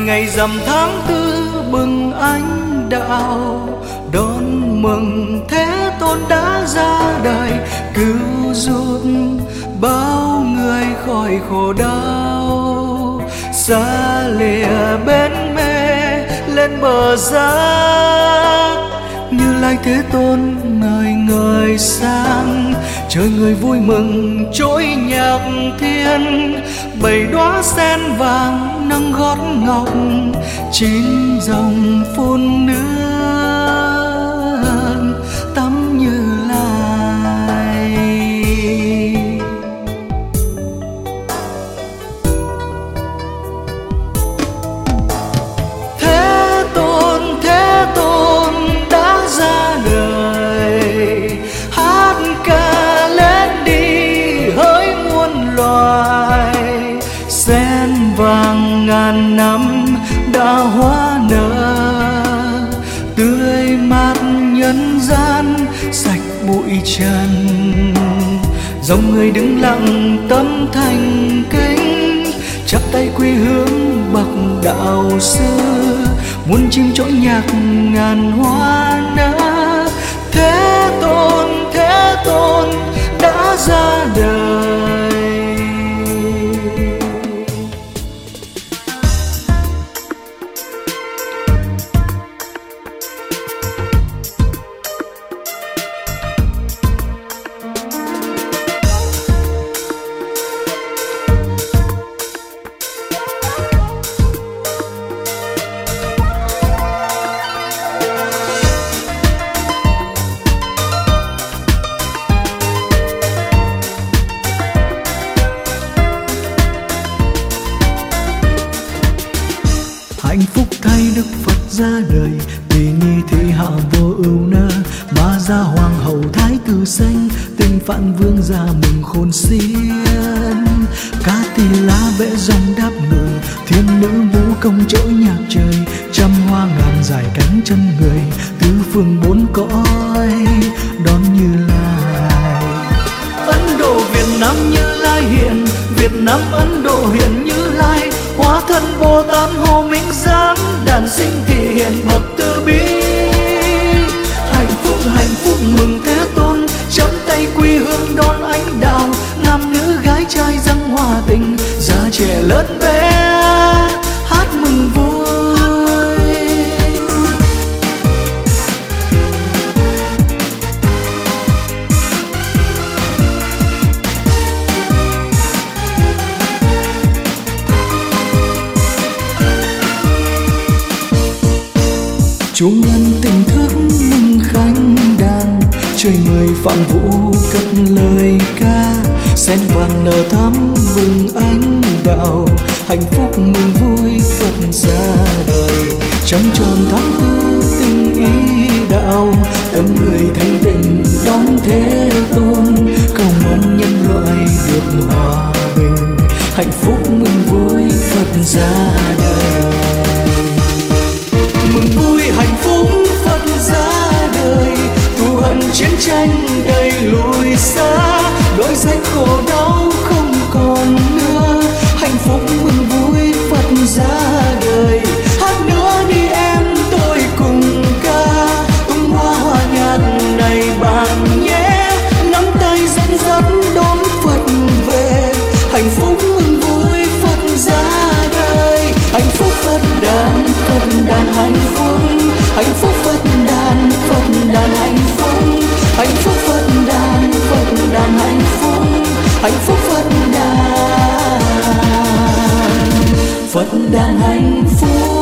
ngày rằm tháng tư bừng ánh đạo, đón mừng Thế Tôn đã ra đời, cứu giúp bao người khỏi khổ đau. Xa lìa bên mê lên bờ giác, Như Lai Thế Tôn ngời ngời sang, trời người vui mừng trỗi nhạc thiên. 7 đóa sen vàng nâng gót ngọc, 9 dòng phun nước tắm Như Lai. Thế Tôn đã ra đời, hát ca lên đi hỡi muôn loài. Sen vàng ngàn năm đã hóa nở, tươi mát nhân gian sạch bụi trần. Dòng người đứng lặng tâm thành kính, chắp tay quy hướng bậc đạo sư. Muôn chim trỗi nhạc ngàn hoa nở, Thế Tôn đã ra đời. Hạnh phúc thay Đức Phật ra đời, tỳ ni thị hạ vô ưu nơ. Ma gia hoàng hậu thái tử sanh, tinh phạn vương gia mừng khôn xiên. Cá tỳ lá vẽ dòng đáp ngự, thiên nữ vũ công trỗi nhạc trời. Trăm hoa ngàn dải cánh chân người, tứ phương bốn cõi đón Như Lai. Ấn Độ Việt Nam Như Lai hiện, Việt Nam Ấn Độ hiện Như Lai. Hóa thân Bồ Tát Hồ Minh Giám, đản sinh thị hiện bậc từ bi. Hạnh phúc mừng Thế Tôn, chắp tay quy hương đón ánh đạo. Nam nữ gái trai dâng hòa tình, già trẻ lớn bé hát mừng vui. Chuông ân tình thức mừng khánh đàn, trời người phạm vũ cất lời ca. Sen vàng nở thắm mừng ánh đạo, hạnh phúc mừng vui Phật ra đời. Trăng tròn tháng tư tình ý đạo, tâm người thanh tịnh đón Thế Tôn. Cầu mong nhân loại được hòa bình, hạnh phúc mừng vui Phật ra đời. Mừng vui hạnh phúc Phật ra đời, thù hận chiến tranh đầy lùi xa. Đói rách khổ đau không còn nữa, hạnh phúc mừng vui Phật ra đời. Hát nữa đi em tôi cùng ca, tung hoa hòa nhạc này bạn nhé. Nắm tay dẫn dắt đón Phật về, hạnh phúc mừng vui Phật ra đời. Hạnh phúc Phật đàn hạnh phúc, hạnh phúc Phật đàn hạnh phúc, hạnh phúc Phật đàn hạnh phúc, hạnh phúc Phật đàn hạnh phúc.